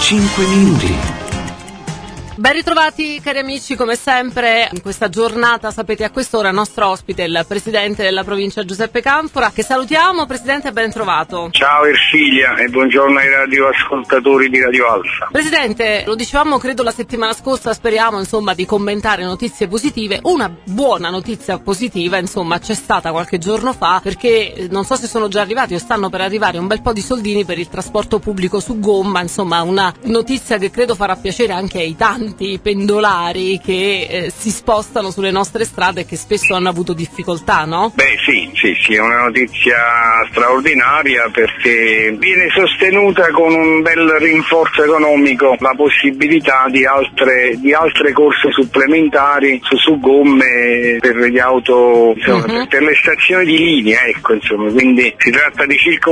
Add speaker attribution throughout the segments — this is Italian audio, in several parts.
Speaker 1: 5 minuti.
Speaker 2: Ben ritrovati cari amici, come sempre in questa giornata, sapete, a quest'ora il nostro ospite è il presidente della provincia Giuseppe Canfora, che salutiamo. Presidente, ben trovato.
Speaker 3: Ciao Ersilia e buongiorno ai radioascoltatori di Radio Alfa.
Speaker 2: Presidente, lo dicevamo credo la settimana scorsa, speriamo insomma di commentare notizie positive. Una buona notizia positiva insomma c'è stata qualche giorno fa, perché non so se sono già arrivati o stanno per arrivare un bel po' di soldini per il trasporto pubblico su gomma, insomma una notizia che credo farà piacere anche ai tanti pendolari che si spostano sulle nostre strade e che spesso hanno avuto difficoltà, no?
Speaker 3: Beh sì, è una notizia straordinaria, perché viene sostenuta con un bel rinforzo economico la possibilità di altre corse supplementari su gomme per gli auto, insomma, per le stazioni di linea, ecco, insomma, quindi si tratta di circa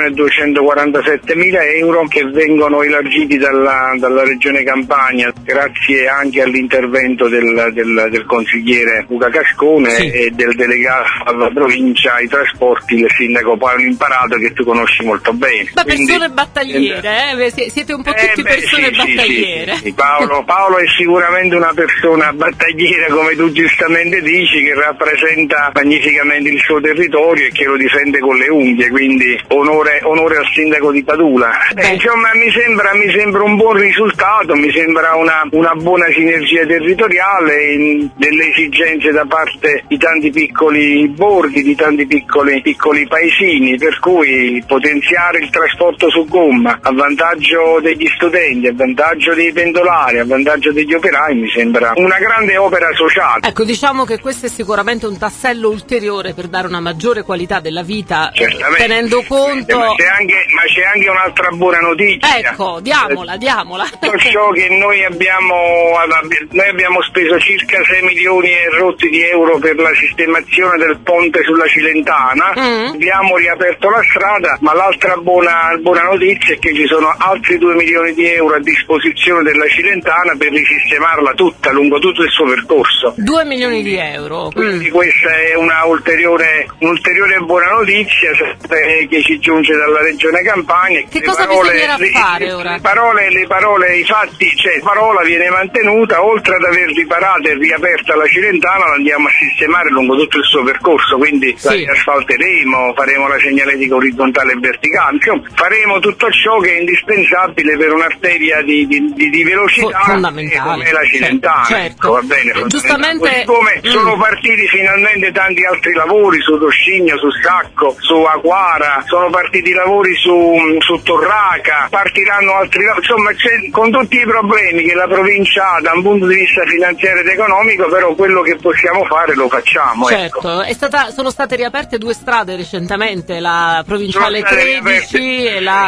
Speaker 3: 1.247.000 euro che vengono elargiti dalla Regione Campania, grazie anche all'intervento del consigliere Luca Cascone e del delegato alla provincia ai trasporti, il sindaco Paolo Imparato, che tu conosci molto bene.
Speaker 2: Ma persone battagliere, siete un po' tutti persone battagliere.
Speaker 3: Sì. Paolo è sicuramente una persona battagliera, come tu giustamente dici, che rappresenta magnificamente il suo territorio e che lo difende con le unghie, quindi onore al sindaco di Padula. Insomma, mi sembra un buon risultato, mi sembra una buona sinergia territoriale, delle esigenze da parte di tanti piccoli borghi, di tanti piccoli paesini, per cui potenziare il trasporto su gomma a vantaggio degli studenti, a vantaggio dei pendolari, a vantaggio degli operai mi sembra una grande opera sociale.
Speaker 2: Ecco, diciamo che questo è sicuramente un tassello ulteriore per dare una maggiore qualità della vita, tenendo conto...
Speaker 3: Ma c'è anche un'altra buona notizia.
Speaker 2: Ecco, diamola.
Speaker 3: Tutto ciò che noi abbiamo speso circa 6 milioni e rotti di euro per la sistemazione del ponte sulla Cilentana, abbiamo riaperto la strada, ma l'altra buona notizia è che ci sono altri 2 milioni di euro a disposizione della Cilentana per risistemarla tutta, lungo tutto il suo percorso.
Speaker 2: 2 milioni di euro.
Speaker 3: Quindi questa è una ulteriore buona notizia che ci giunge dalla Regione Campania.
Speaker 2: Che cosa bisognerà fare ora?
Speaker 3: Le parole, i fatti, cioè parola viene mantenuta, oltre ad aver riparato e riaperta la Cilentana, la andiamo a sistemare lungo tutto il suo percorso, quindi la asfalteremo, faremo la segnaletica orizzontale e verticale, insomma, faremo tutto ciò che è indispensabile per un'arteria di velocità
Speaker 2: fondamentale,
Speaker 3: come la Cilentana.
Speaker 2: Certo.
Speaker 3: Va bene,
Speaker 2: giustamente
Speaker 3: come sono partiti finalmente tanti altri lavori su Toscigno, su Sacco, su Aquara, sono partiti lavori su Torraca, partiranno altri lavori, insomma con tutti i problemi che la provincia ha da un punto di vista finanziario ed economico, però quello che possiamo fare lo facciamo.
Speaker 2: Certo,
Speaker 3: ecco.
Speaker 2: Sono state riaperte 2 strade recentemente, la provinciale 13 e la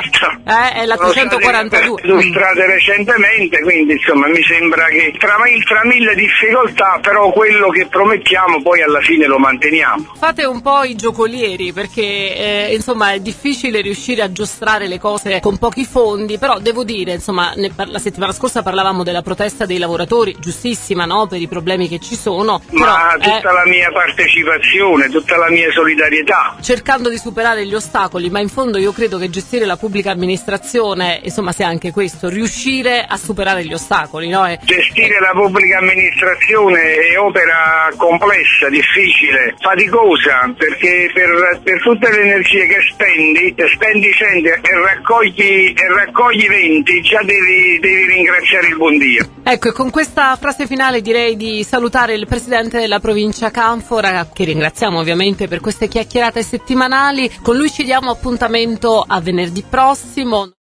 Speaker 2: 342.
Speaker 3: 2 strade recentemente, quindi insomma mi sembra che tra mille difficoltà, però quello che promettiamo poi alla fine lo manteniamo.
Speaker 2: Fate un po' i giocolieri, perché insomma è difficile riuscire a giostrare le cose con pochi fondi, però devo dire, insomma, la settimana scorsa parlavamo della protesta dei lavoratori, giustissima, no, per i problemi che ci sono,
Speaker 3: ma tutta la mia partecipazione, tutta la mia solidarietà,
Speaker 2: cercando di superare gli ostacoli, ma in fondo io credo che gestire la pubblica amministrazione, insomma, sia anche questo, riuscire a superare gli ostacoli, no?
Speaker 3: Gestire la pubblica amministrazione è opera complessa, difficile, faticosa, perché per tutte le energie che spendi 100 e raccogli 20, già devi ringraziare il buon Dio.
Speaker 2: Ecco, e con questa frase finale direi di salutare il presidente della provincia Canfora, che ringraziamo ovviamente per queste chiacchierate settimanali. Con lui ci diamo appuntamento a venerdì prossimo.